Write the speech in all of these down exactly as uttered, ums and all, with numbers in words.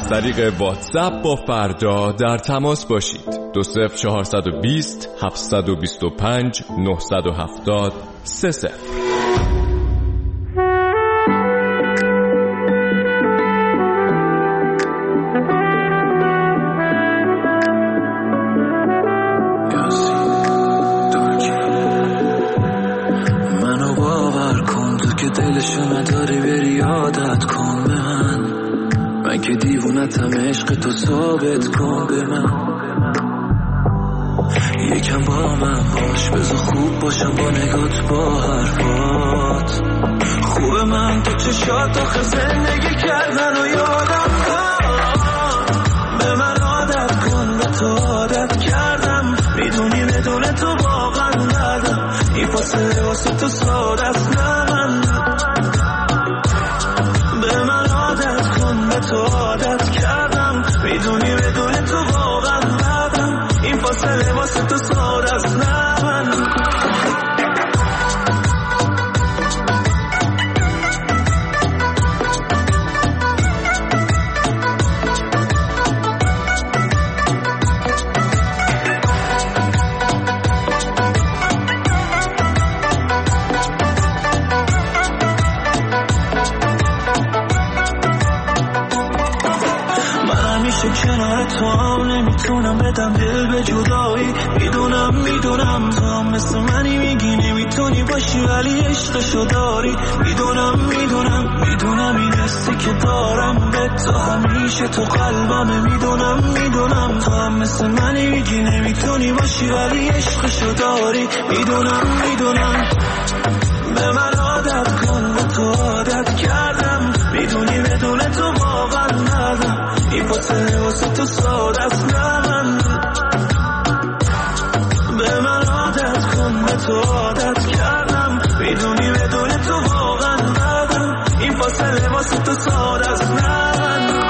از طریق واتساپ با فردا در تماس باشید. دو صفر چهارصد و بیست هفتصد و بیست و پنج نهصد و هفتاد سه صفر. دلشو نداری بری یادت کن به من، من که دیوونتم عشق تو ثابت کن به من. یکم با من باش بذار خوب باشم با نگات با حرفات. خوبه من تو چشات آخه زندگی کردن و یادم داد. به من عادت کن به تو عادت کردم، میدونی بدون تو واقعا ندم. این فاصله واسه تو ساده است نه من. به من عادت کن به تو عادت کردم، میدونی بدون تو واقعا ندم. این فاصله واسه تو ساده است نه من. کنار تو هم نمیتونم بدم دل به جدایی. میدونم میدونم تو هم مثل منی، میگی نمیتونی باشی ولی عشقشو داری. میدونم میدونم میدونم این حسی که دارم به تو همیشه تو قلبمه. میدونم میدونم تو هم مثل منی، میگی نمیتونی باشی ولی عشقشو داری. میدونم میدونم به من عادت کن به تو عادت کردم، میدونی بدون تو واقعا ندم. این فاصله واسه تو ساده است نه من. به من عادت کن به تو عادت کردم، میدونی بدون تو واقعا ندم. این فاصله واسه تو ساده است نه من.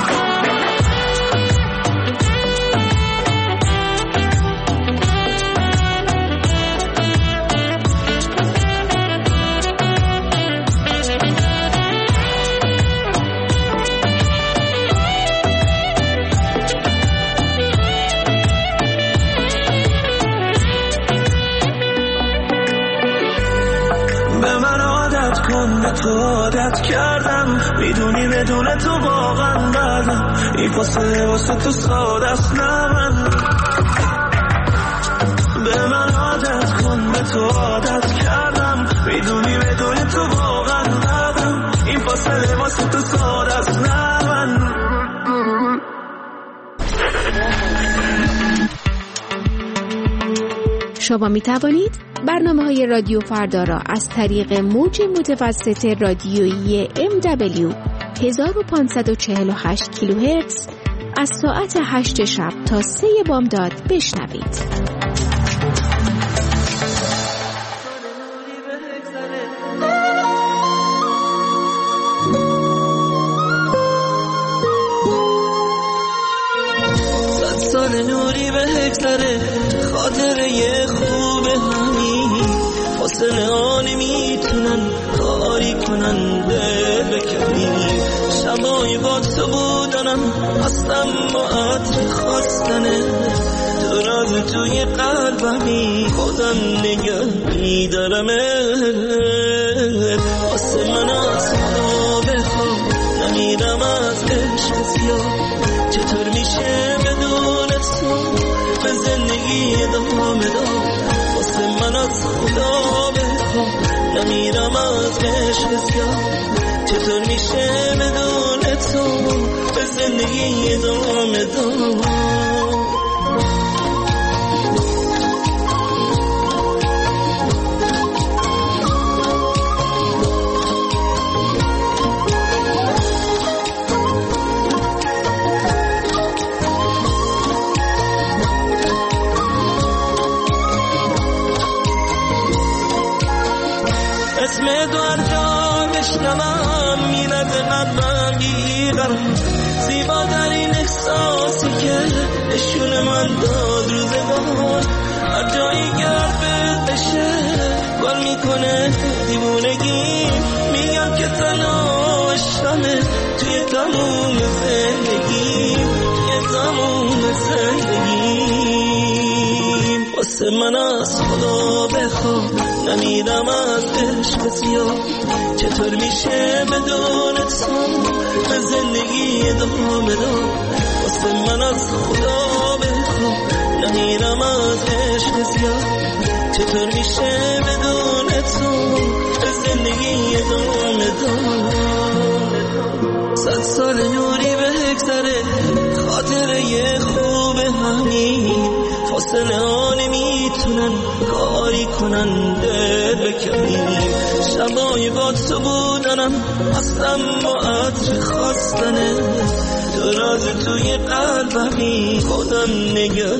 به تو عادت کردم، میدونی بدون تو واقعا ندم. این فاصله واسه تو ساده است نه من. به من عادت کن به تو عادت کردم، میدونی بدون تو واقعا ندم. این فاصله واسه تو ساده است نه من. شما می توانید برنامه‌های رادیو فردا را از طریق موج متوسط رادیویی ام دبلیو هزار و پانصد و چهل و هشت کیلوهرتز از ساعت هشت شب تا سه بامداد بشنوید. صد سال نوری به هکسره خاطره یه خوبه همین. فاصله ها نمیتونن کاری کنن دل بکنی. شبای با تو بودنم اصلا با عطر خواستنه. تو راز توی قلبمی خودم نگه میدارمه. واسه من از خدا بخوام نمیرم از عشق زیاد. چطور میشه بدون تو به زندگی ادامه داد. واسه من از خدا بخوام نمیرم از عشق زیاد. چطور میشه بدون تو به زندگی ادامه داد. اسم دو هر جا بشنوم میرد قلبم بیقرار. زیباترین احساسی که نشون من داد روزگار. هر جایی گرد بشه گل میکنه دیوونگی. میگم که تنها عشقمه توی تموم زندگی. واسه من از خدا بخوا نمیرم از عشق زیاد. چطور میشه بدون تو به زندگی ادامه داد؟ واسه من از خدا بخوا نمیرم از عشق زیاد. چطور میشه بدون تو به زندگی ادامه داد؟ صد سال نوری بگذره خاطره یه خوب همین فاصله ها نمیتونن کاری کنن دل بکنیم. شبای با تو بودنم اصلا با عطر خواستنه تو راز توی قلبمی خودم نگه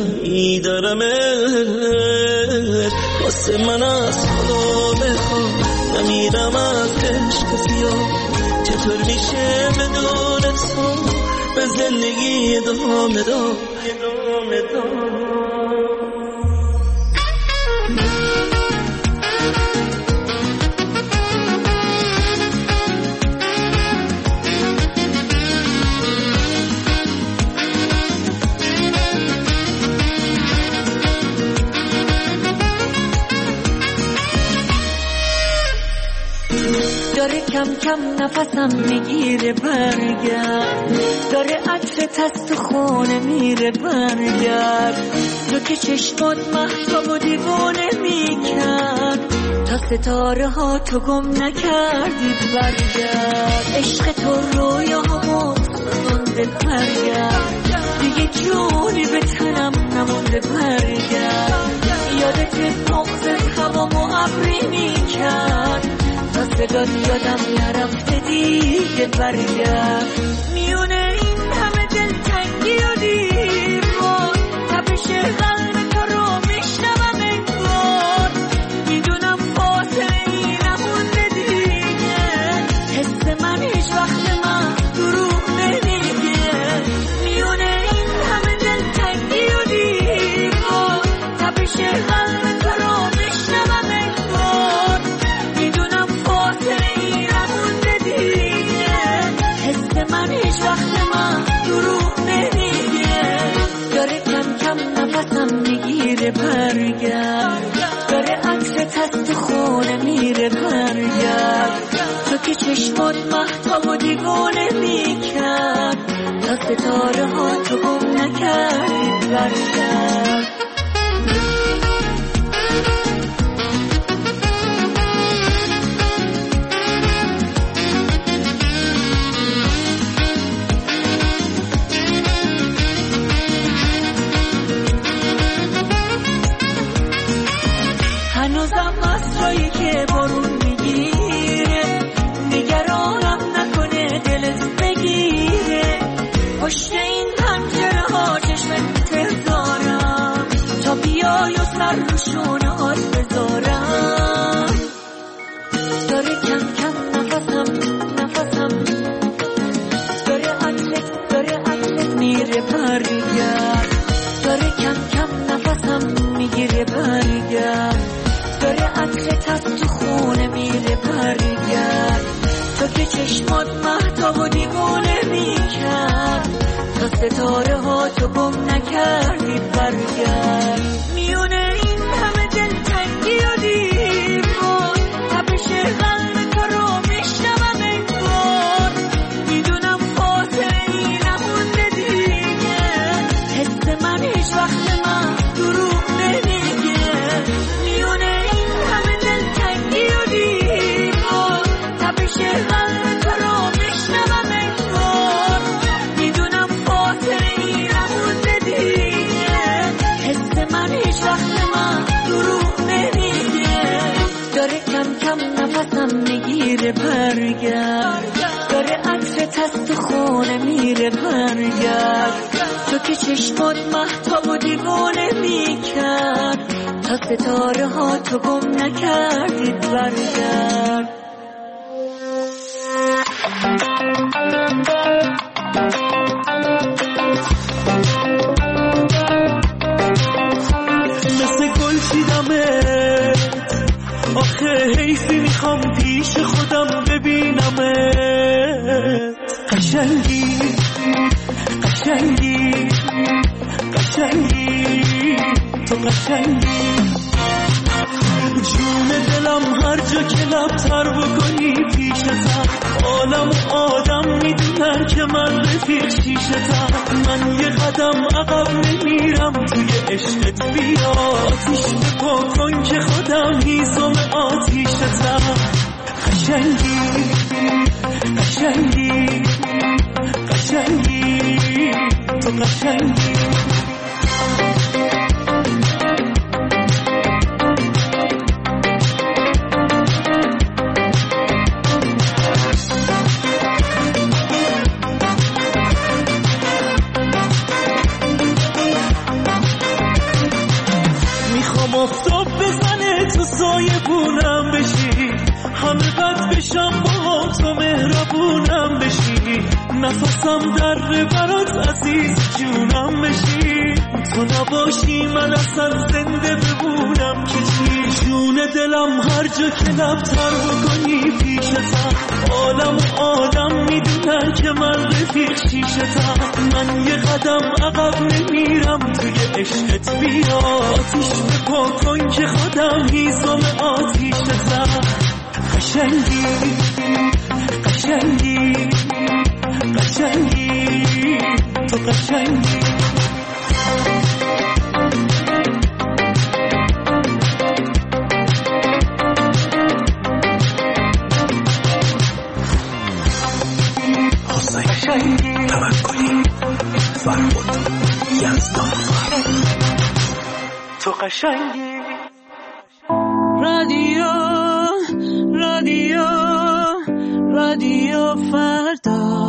میدارمت. واسه من از خدا بخوا نمیرم از عشق زیاد. چطور میشه بدون تو به زندگی ادامه داد؟ داره کم کم نفسم میگیره برگرد، داره عطرت از تو خونه میره برگرد. تو که چشمات مهتاب و دیوانه میکرد تا ستاره ها تو گم نکردید برگرد. عشق تو رویاهامو سنده برگرد، دیگه جونی به تنم نمونده برگرد. یادت مغزت هوامو ابری میکرد تا صدات یادم نرفته دیگه برگرد. میونه این همه دلتنگی و دیوار تپش قلب تو رو میشنوم انگار. میدونم فاصله ای نمونده دیگه، حس من هیچ وقت من دروغ نمیگه. میونه این همه دلتنگی و دیوار تپش قلب تو رو میشنوم انگار. میدونم فاصله ای نمونده دیگه، حس من هیچ وقت من دروغ نمیگه. داره کم کم نفسم میگیره برگرد، داره عطرت از تو خونه میره برگرد. تو که چشمات مهتاب و دیوانه میکرد تا ستاره ها تو گم نکردید برگرد. هنوزم مسرایی که بارون میگیره نگرانم نکنه دلت بگیره. پشت این پنجره ها چشمت بذارم تا بیای و سر رو شونه هات بذارم. داره کم کم نفسم نفسم داره عطرت داره عطرت میره برگرد. داره کم کم نفسم میگیره برگرد، داره عطرت از تو خونه میره برگرد. تو که چشمات مهتاب و دیوانه میکرد تا ستاره ها تو گم نکردی برگرد. میونه این همه دلتنگی و دیوار تپش قلب تو رو میشنوم انگار. میدونم فاصله ای نمونده دیگه، حس من هیچ وقت من دروغ نمیگه. میونه این همه دلتنگی و دیوار تپش قلب تو رو میشنوم انگار. میدونم فاصله ای نمونده دیگه، حس من هیچ وقت من دروغ نمیگه. داره کم کم نفسم میگیره برگرد، داره عطرت از تو خونه میره برگرد. تو که چشمات مهتاب و دیوانه میکرد تا ستاره ها تو گم نکردید برگرد. مثل گل چیدمت آخه حیفی میخوام پیش خودم ببینمت. قشنگی قشنگی قشنگی تو قشنگی، جون دلم هر جا که لبتر بکنی پیشتم، عالم و آدم میدونن که من رفیق شیشتم. من یه قدم عقب نمیرم توی عشقت، بیا آتیش بپا کن که خودم هیزم آتیشتم. قشنگی قشنگی قشنگی تو قشنگی. آفتاب بزنه تو سایه بونم بشی، همه بد بشم با تو مهربونم بشی، نفسم در برات عزیز جونم بشی. تو نباشی من اصلا زنده بمونم که چی، جون دلم هر جا که لبتر بکنی پیشتم، عالم و آدم میدونن که من رفیق شیشتم. من یه قدم عقب نمیرم توی عشقت، بیا آتیش بپا کن که خودم هیزم آتیشتم. قشنگی قشنگی قشنگی تو قشنگی. توکلی فرمود یزدان تو قشنگی. رادیو رادیو رادیو فردا.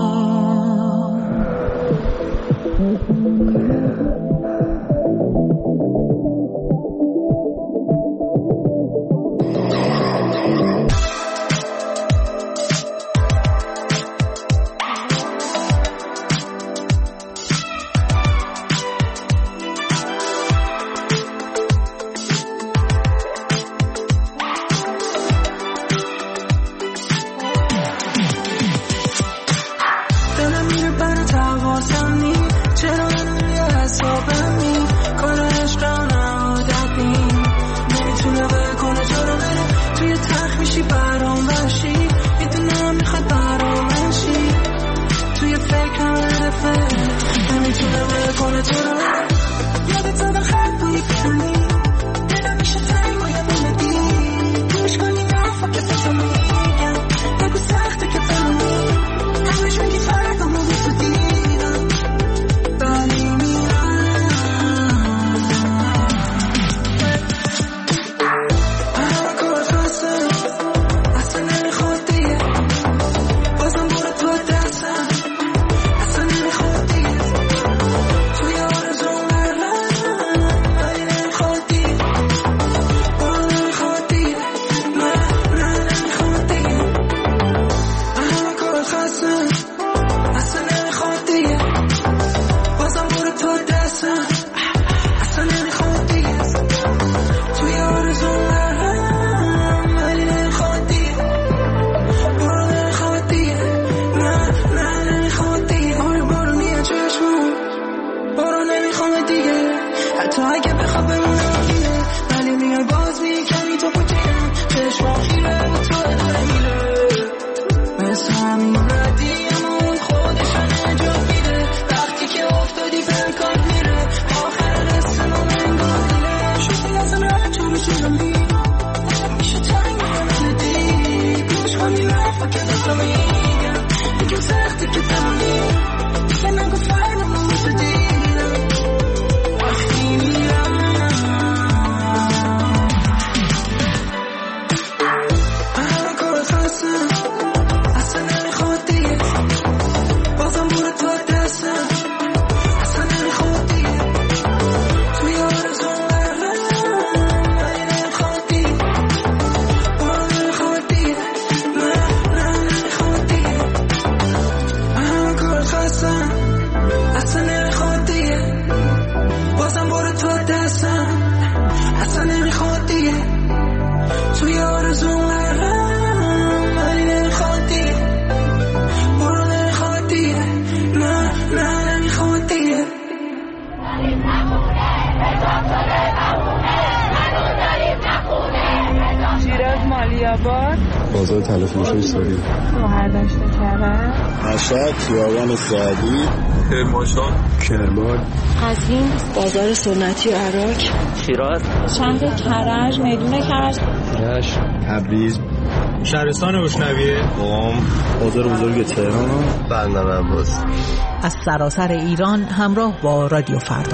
آباد، بازار تلفروشی سوری، مهردشت کرد، مشهد، خیابان سعدی، کرمانشاه، کرمان، قزوین، بازار سنتی عراق، شیراز، چند کرج، میدون کرج، رشت، تبریز، شهرستان روشنویه، قم، بازار بزرگ تهران، بندر عباس. از سراسر ایران همراه با رادیو فردا.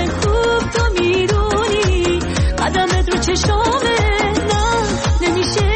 چشامه نه نمیشه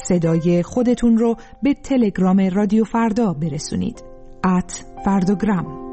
صدای خودتون رو به تلگرام رادیو فردا برسونید. ات فردوگرام.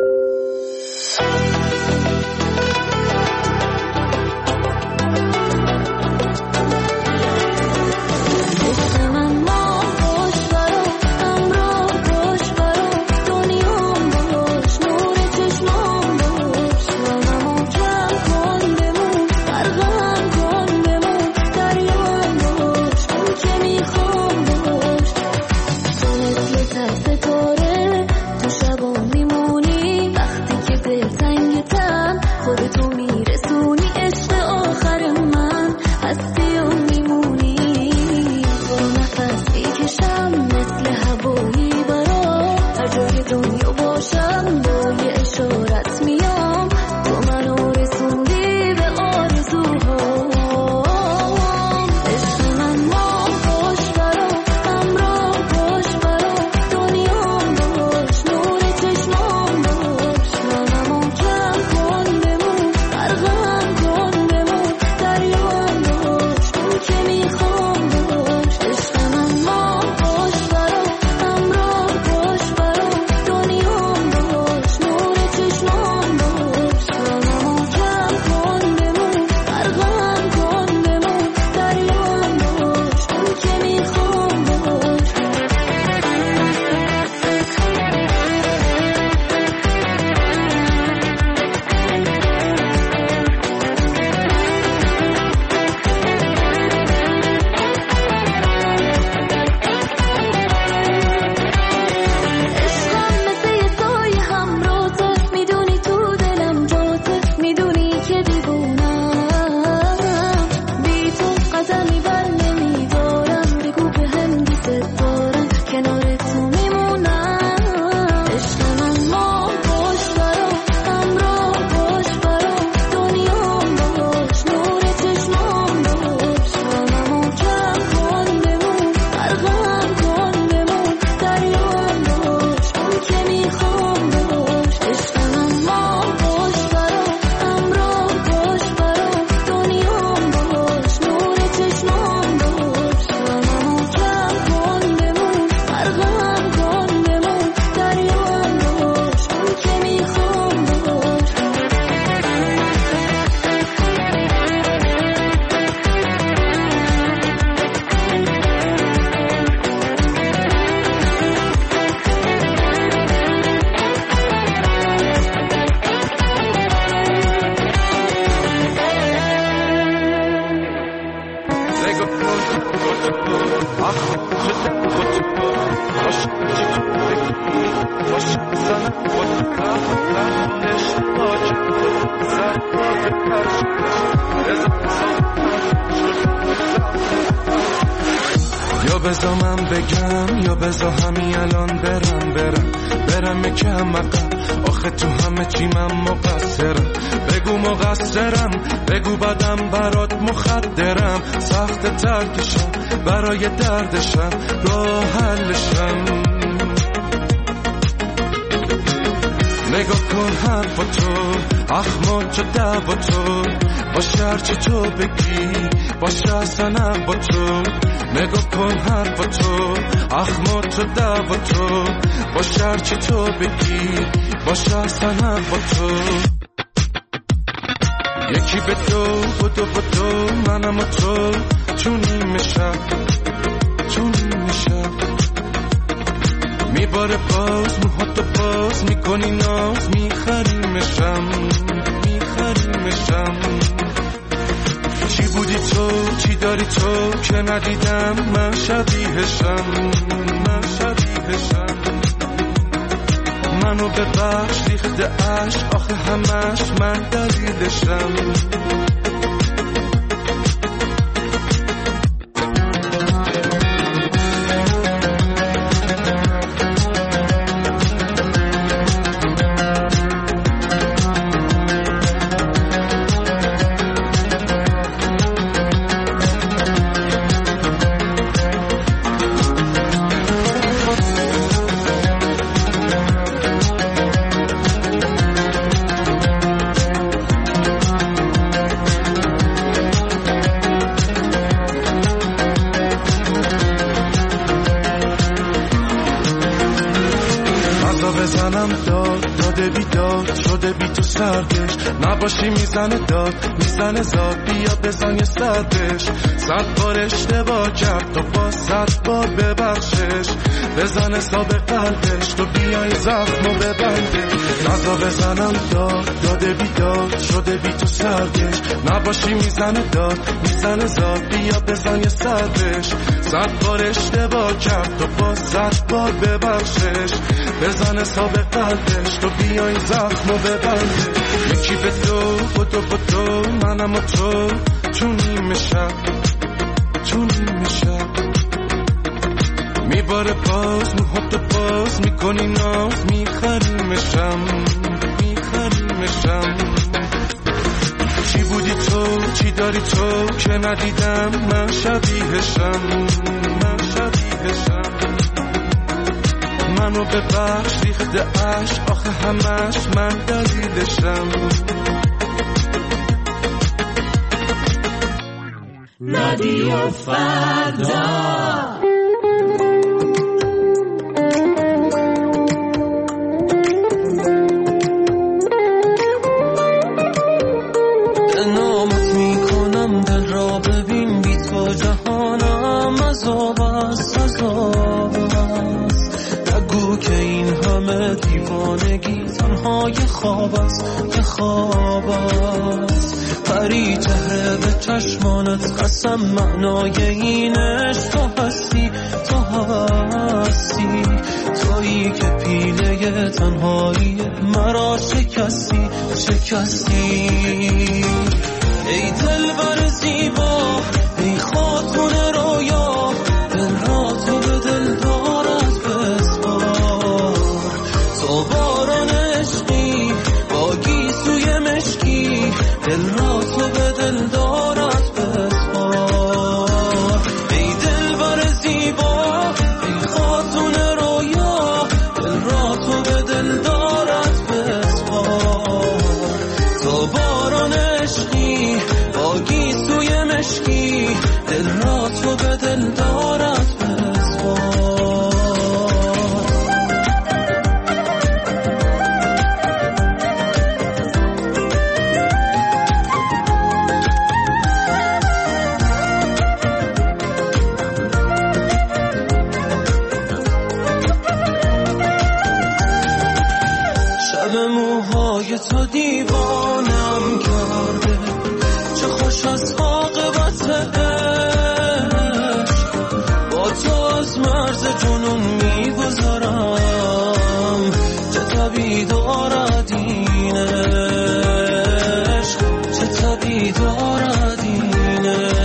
یا بزا من بگم یا بزا همین الان برم برم برم که هم مقم آخه تو همه چی من مقصرم بگو مقصرم بگو بدم برات مخدرم سخت ترکشم برای دردشم راه حلشم نگاه کن حرفا تو اخمات چه دعوا تو باشه هرچی تو بگی باشه اصلا با تو نگاه کن حرفا تو اخمات چه دعوا تو باشه هرچی تو بگی باشه اصلا با تو یکی به دو بدو بدو منم و تو چونی میشم چونی میشم میباره باز موهاتو باز میکنی ناز میخریمشم میخریمشم چی بودی تو چی داری تو که ندیدم من شبیهشم من شبیهشم منو ببخش ریخته عشق آخه همش من دلیلشم داد داده بیداد شده بی تو سردش نباشی میزنه داد میزنه زاد بیا بزن یه سردش صد بار اشتباه کرد تو با صد بار ببخشش بزن حساب قلبش تو بیای زخمو ببنده نزا بزنم داد داده بیداد شده بی تو سردش نباشی میزنه داد میزنه زاد بیا بزن یه سردش صد بار اشتباه کرد تو با صد بار ببخشش بزن حساب قلبش تو بیای زخمو ببنده یکی به تو بدو بدو منم و تو تو نیمه شب تو نیمه شب میباره باز موهاتو باز میکنی ناز میخریمشم میخریمشم چی بودی تو چی داری تو که ندیدم من شبیهشم من شبیهشم منو ببخش ریخته عشق آخه همش من دلیلشم رادیو فردا نامت میکنم دل را ببین بی تو جهانم عذاب است عذاب است نگو که این همه دیوانگی تنها یه خواب است یه خواب است پری چهره به چشمانت قسم معنای اینش تو هستی تو هستی تویی که پیله تنهایی مرا شکستی شکستی ای دلبر زیبا ای خاتون رویا دل را تو به دل دارد بسپار تو باران عشقی با گیسوی مشکی دل را تو به دل دارد بسپار ای دلبر زیبا ای خاتون رویا دل را تو به دل دارد بسپار تو باران عشقی با گیسوی مشکی دل را تو به دل دارد بسپار شب موهای تو دیوانم کرده چه خوش از عاقبت عشق با تو از مرز جنون میگذرم چه طبیع دارد این عشق چه طبیع دارد این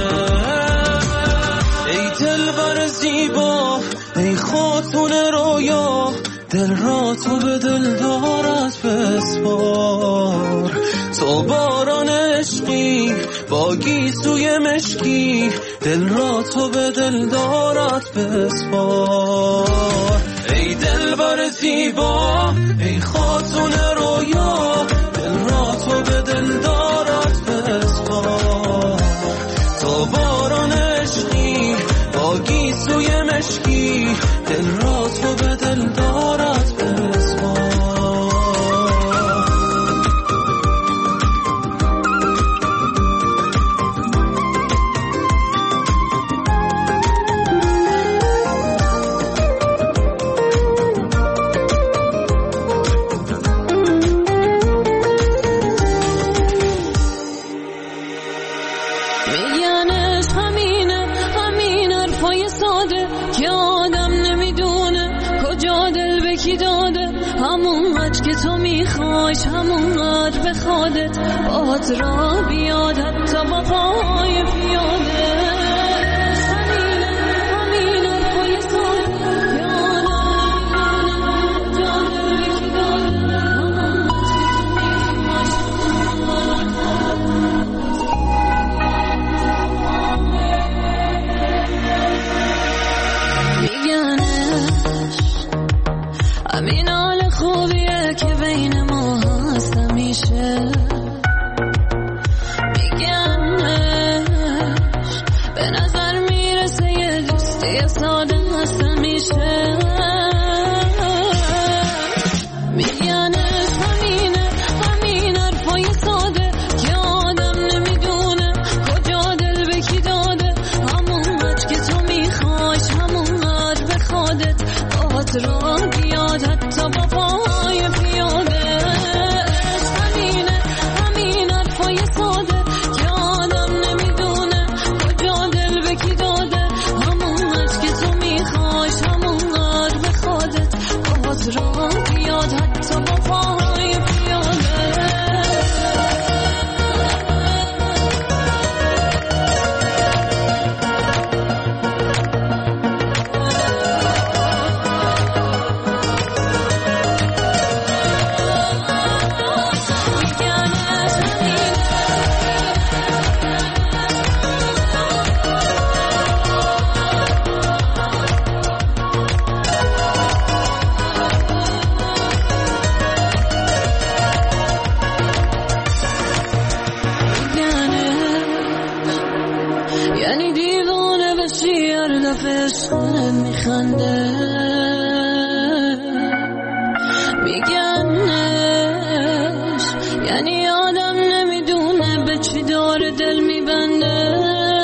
عشق ای دلبر زیبا ای خاتون رویا دل را تو به دل دارد بسپار تو باران عشقی با گیسوی مشکی دل را تو به دل دارد بسپار ای دلبر زیبا ای خاتون رویا دل را تو به دل دارد بسپار تو باران عشقی با گیسوی مشکی دل را تو به دل دارد بسپار میگنش همینه همین حرفای ساده که آدم نمیدونه کجا دل به کی داده همون قدر که تو میخوایش همون قدر به خودت باهات را بیاد حتی با پای پیاده همینه همین حرفای ساده که آدم نمیدونه کجا دل به کی داده همون همین حال خوبیه که بین ما هست همیشه میگنش به نظر میرسه یه دوستی ساده هست همیشه میگنش باهات را بیاد حتی با پاهای پیاده. همینه همین حرفای ساده که آدم نمیدونه کجا دل به کی داده. همونت که تو میخوایش همونقدر به خودت باهات را بیاد حتی با پاهای پیاده. یعنی دیوانه بشی هر دفعه عشقانت میخنده. میگنش یعنی آدم نمیدونه به چی داره دل میبنده.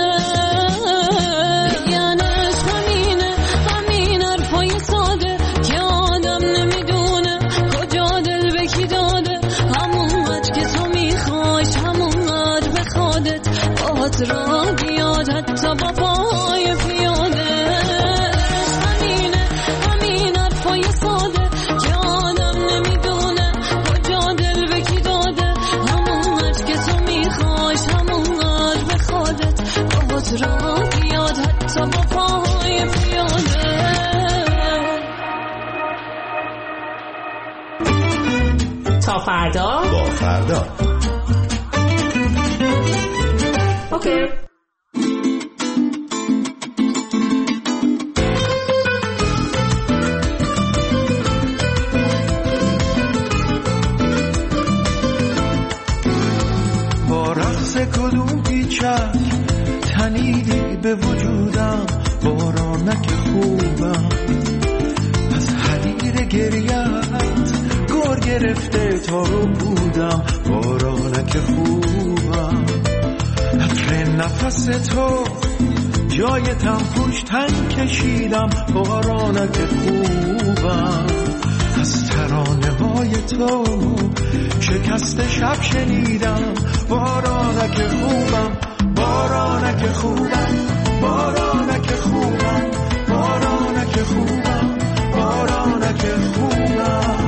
میگنش همینه همین حرفای ساده که آدم نمیدونه کجا دل به کی داده. همونقدر که تو میخوایش همونقدر به خودت باهات را بیاد حتی با پاهای پیاده. همینه همین حرفای ساده که آدم نمیدونه کجا دل به کی داده. همونقدر که تو میخوایش همونقدر به خودت باهات را بیاد حتی با پاهای پیاده. تا فردا با فردا. اوکی. با رقص کدوم پیچک تنیدی به وجودم. بارانک خوبم از حریر گریت گور گرفته تا رو بودم. بارانک خوبم عطر نفس تو جای تنفوش تن کشیدم. بارانک خوبم از ترانه های تو شکست شب شنیدم. بارانک خوبم بارانک خوبم بارانک خوبم بارانک خوبم بارانک خوبم.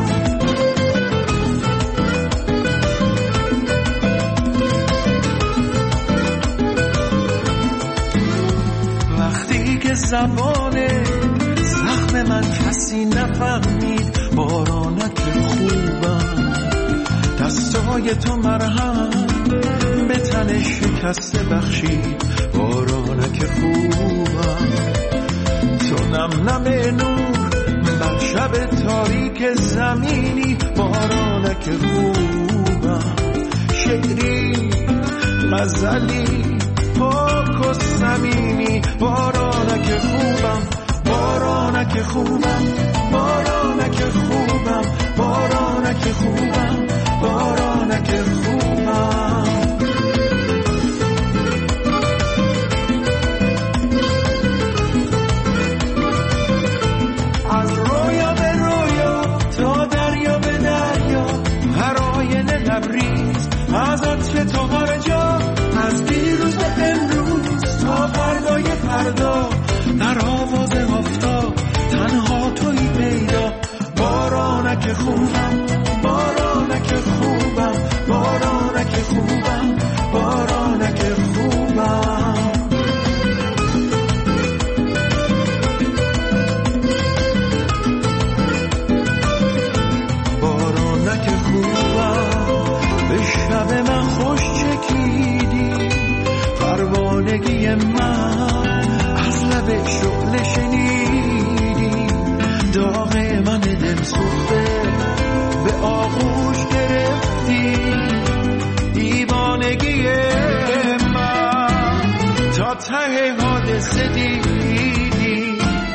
وقتی که زبان زخم من کسی نفهمید. بارانک خوبم دستای تو مرهم به تن شکسته بخشید. بارانک خوبم تو نم نم نور بر شب تاریک زمینی. بارانک خوبم شعری غزلی پاک و صمیمی. بارانک خوبم بارانک خوبم بارانک خوبم بارانک خوبم بارانک خوبم. از رویا به رویا تا دریا به دریا هر آینه لبریز از عطر تو هر جا. از دیروز به امروز تا فردای فردا در آواز آفتاب تنها تویی پیدا. بارانک خوبم بارانک خوبم بارانک خوبم بارانک خوبم. بارانک خوبم به شب من خوش چکیدی. پروانگی من از لب شعله شنیدی. داغ من دل سوخته به آغوش گرفتی. دیوانگی من تا ته حادثه دیدی.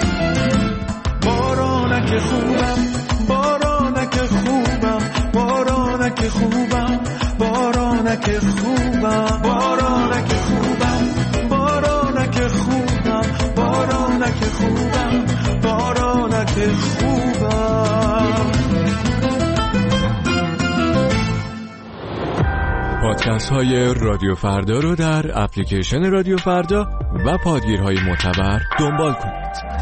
بارانک خوبم بارانک خوبم بارانک خوبم بارانک خوبم بارانک خوبم بارانک خوبم بارانک خوبم بارانک خوبم. پادکست های رادیو فردا رو در اپلیکیشن رادیو فردا و پادگیرهای معتبر دنبال کنید.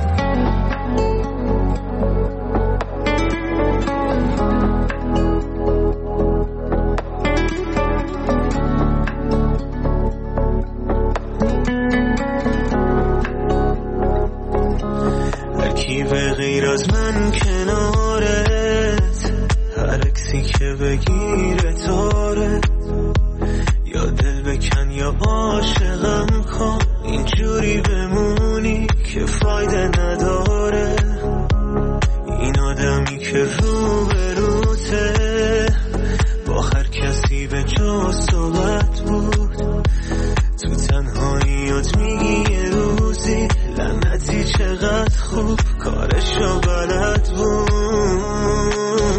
غیر از من کنارت، هر اکسی که بگیره تارت، یا دل بکن یا عاشقم کن، اینجوری بمونی که فایده نداره. این آدمی که رو به روته با هر کسی به جا صحبت بود، تو تنهاییات میگی یه روزی لعنتی چقدر خوب کارشو بلد بود.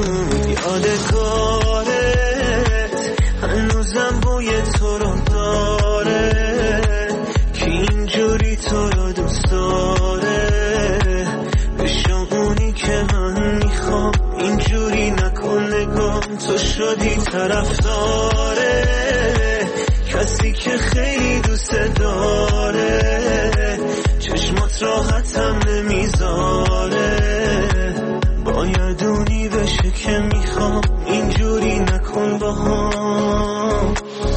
یادگارت هنوزم بوی تو رو داره که اینجوری تو رو دوست داره. بشو اونی که من میخوام، اینجوری نکن نگام، تو شدی طرفداره کسی که خیلی دوست داره. چشمات راحتم نمیذاره، باید اونی بشه که میخوام، اینجوری نکن با هم.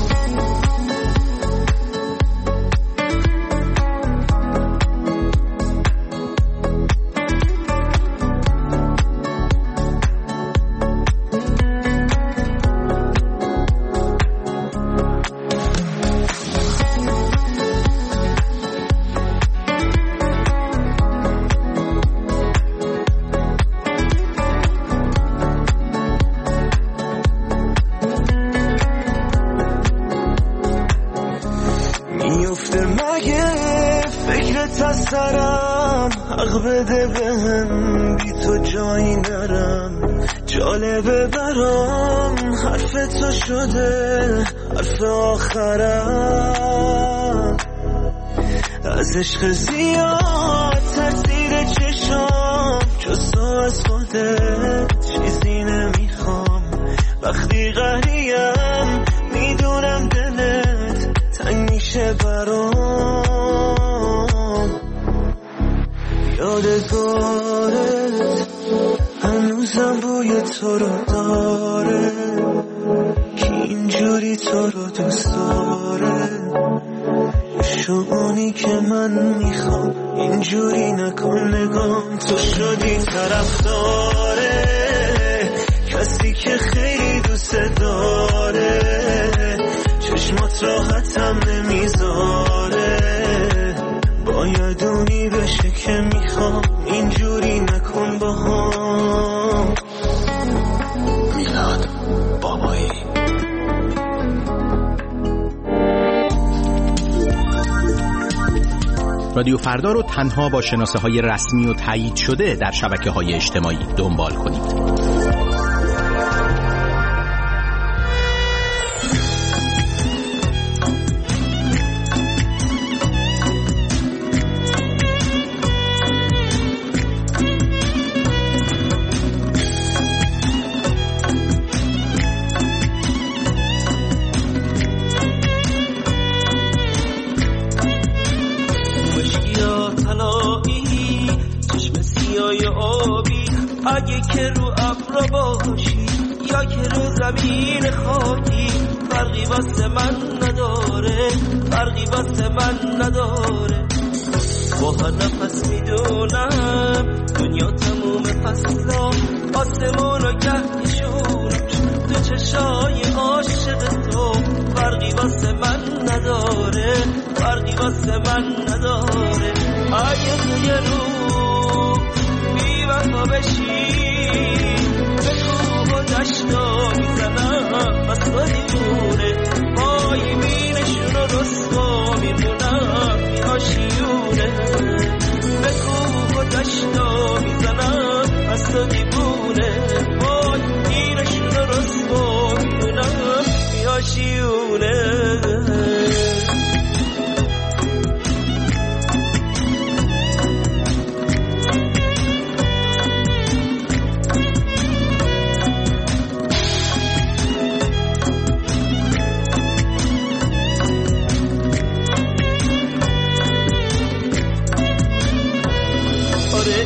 حق بده بهم، بی تو جایی نرم. جالبه برام حرف تو شده حرف آخرم. از عشق زیاد ترسید چشام، جز تو از خودت چیزی نمیخوام. وقتی قهریم میدونم دلت تنگ میشه برام. یادگارت هنوزم بوی تو رو داره که اینجوری تو رو دوست داره. شونی که من میخوام، اینجوری نکن نگام، تو شدی طرفداره کسی که خیلی دوست داره. چشمات راحتم نمیذاره، باید اونی بشه که میخوام، اینجوری نکن با هم. میلاد بابایی. رادیو فردا رو تنها با شناسه های رسمی و تایید شده در شبکه های اجتماعی دنبال کنید. اگه که رو ابرا باشی یا که رو زمین خاکی، فرقی واسه من نداره، فرقی واسه من نداره. با هر نفس میدونم دنیا تموم فصلا، آسمون رو گهشونم تو چشای عاشق تو. فرقی واسه من نداره، فرقی واسه من نداره. اگه تو یه رو بیوفا بشی به کوه و دشتا میزنم از تو دیوونه، پای مینشون و رسوا میمونم میاشیونه. به کوه و دشتا میزنم از تو دیوونه، پای مینشون و رسوا میمونم میاشیونه.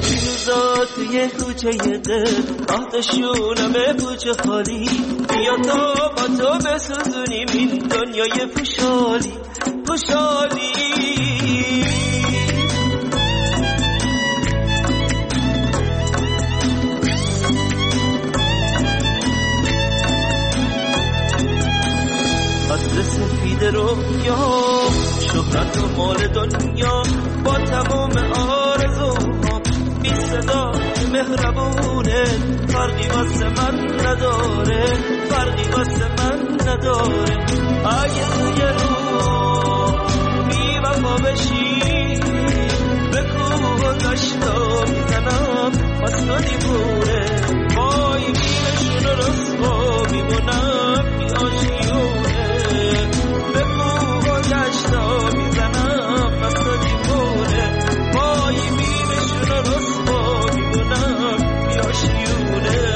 فیروزات یه کوچه دل آتشونم پوچه خالی بیا تا با تو بسوزونیم این دنیای پوشالی پوشالی عطر سفید رویا شهرت و مال دنیا با تمام آرزوها بی صدا مهربونه فرقی واسه من نداره فرقی واسه من نداره اگه توی رو بی وفا بشی به کوه گشتا میزنم واسه دیوونه وای بیمشون رو رسوا میمونم بی آشیونه به کوه گشتا میزنم واسه دیوونه وای بیمشون رو رسوا میمونم بی آشیونه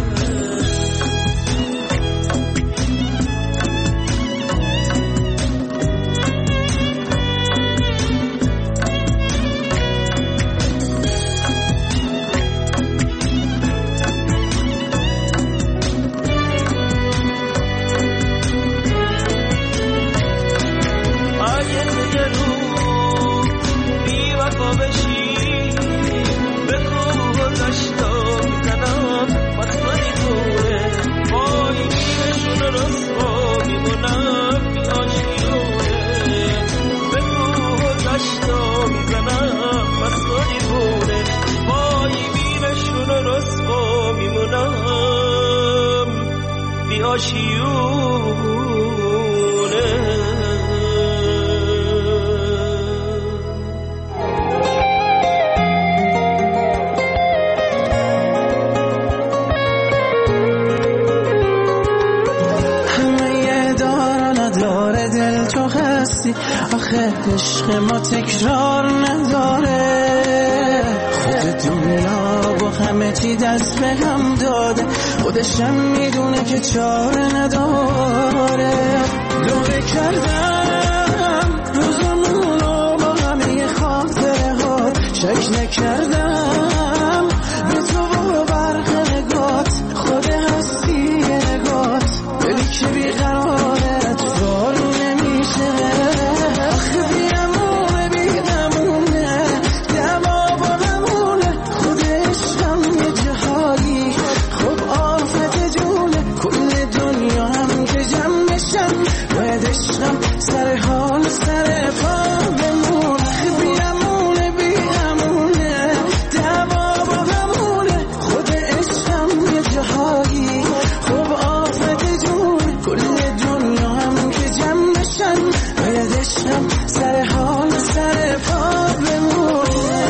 عشق ما تکرار نداره خود دنیا با همه چی دست به هم داده خودشم میدونه که چاره نداره لوله کردم روزمونو با همه خاطره ها شک نکردم به تو و برق نگات خود هستی نگات دلی که بیقراره تو نمیشه سر حال سر پا بمون بیامونه بیامونه دوا با همونه خود عشقم یه جهایی خوب آفت جون کل دنیا هم که جمع بشن باید عشقم سر حال سر پا بمونه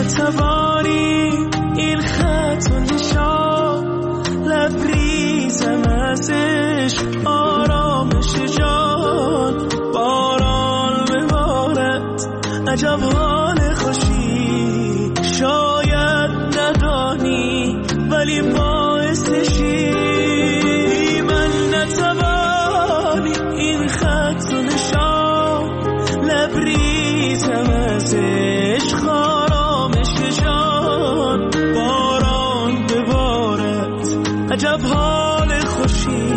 نتوانی این خط و نشان لبریزم ازش آرامش جان باران ببارد عجب حال خوشی شاید ندانی ولی باعثشی من نتوانی این خط و نشان لبریزم ازش آرامش جان باران ببارد عجب حال خوشی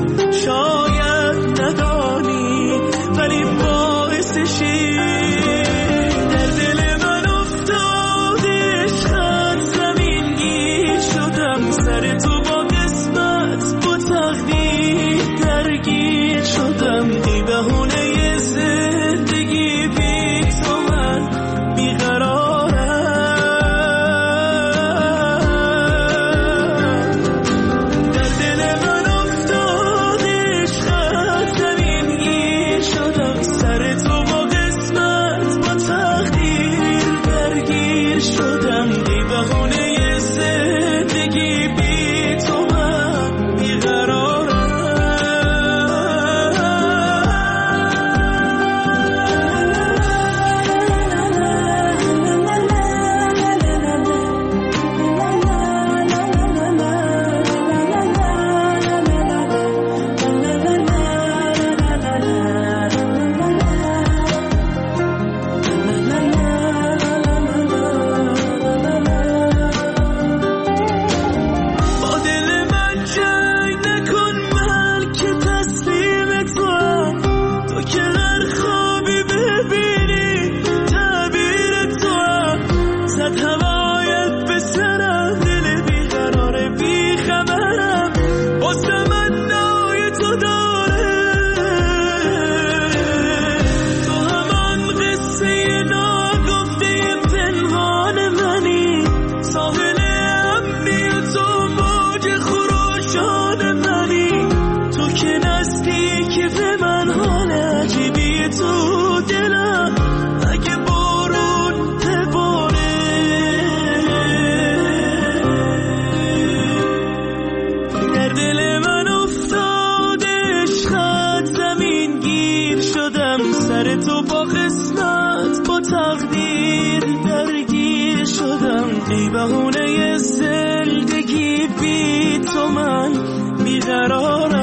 شاید ندانی ولی باعثشی در دل من افتاد عشقت زمین گیر شدم سر تو با قسمت با تقدیر درگیر شدم ای بهونه زندگی بی تو من بیقرارم در دل من افتاد عشقت زمین گیر شدم سر تو با قسمت با تقدیر درگیر شدم ای بهونه زندگی بی تو من بیقرارم با دل من جنگ نکن من که تسلیم توام تو که هر خوابی ببینی تعبیر توام زد هوایت به سرم دل بیقرار بیخبرم واسه من نای تو داره تو همان قصه ناگفته پنهان منی ساحل امنی تو موج خروشان منی تو که نزدیکی به من حال عجیبی تو دلم اگه بارون بباره در دل من افتاد عشقت زمین گیر شدم سر تو با قسمت با تقدیر درگیر شدم ای بهونه زندگی بی تو من بیقرارم